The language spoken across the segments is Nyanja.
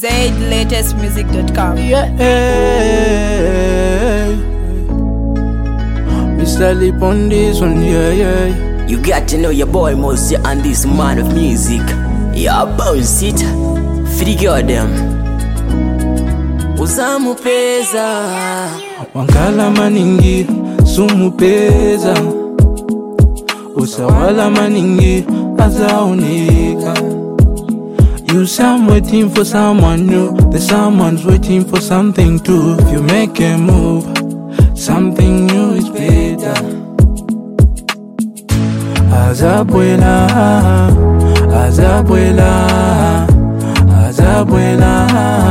ZLatestmusic.com. Yeah, Mr. Lip on this one, yeah. You got to know your boy Mosi and this man of music. Yeah, bounce it. Figure them. Uzamu peza. Wankala maningi, sumu peza. Usawala maningi, azaunika. You say I'm waiting for someone new. The someone's waiting for something too. If you make a move, something new is better. Azabuela, Azabuela, Azabuela,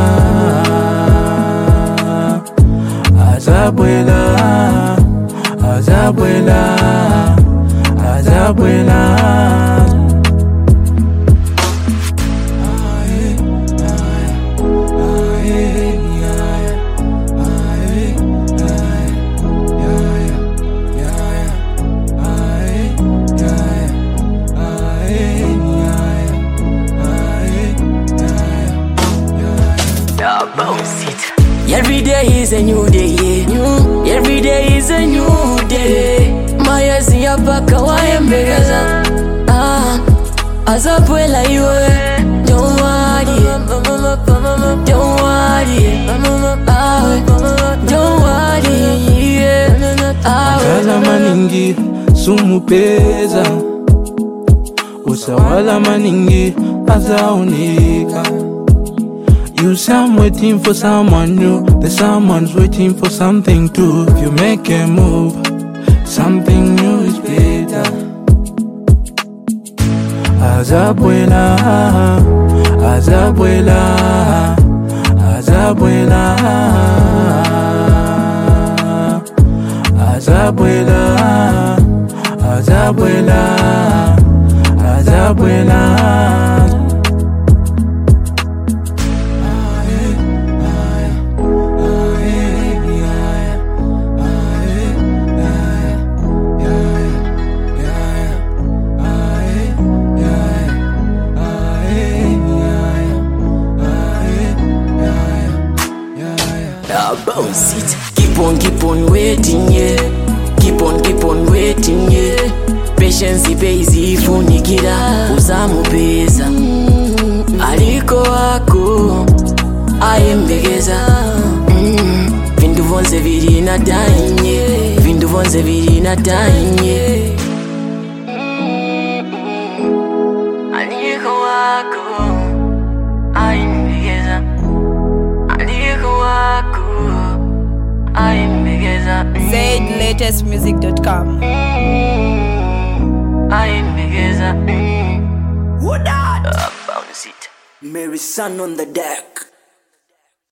Azabuela, Azabuela, Azabuela. Every day is a new day, yeah. Every day is a new day. Maya siya paka waembeza. Azabuela iwe. Don't worry, don't worry, don't worry, yeah. Kala maningi, sumu peza. Usawala maningi, azaunika. You say I'm waiting for someone new. The someone's waiting for something too. If you make a move, something new is better. Azabuela, Azabuela, Azabuela, Azabuela, Azabuela, Azabuela. Bounce it. Keep on waiting, yeah. Keep on waiting, yeah. Patience ipays ifunikira. Uzamu peza. Aliko wako ayembegeza. Vindu vonse viri na time, vindu vonse viri na time. Aliko wako ayembegeza. Aliko wako ayembegeza. ZLatestmusic.com. Ayembegeza. What that? Bounce it. Mary Sun on the deck.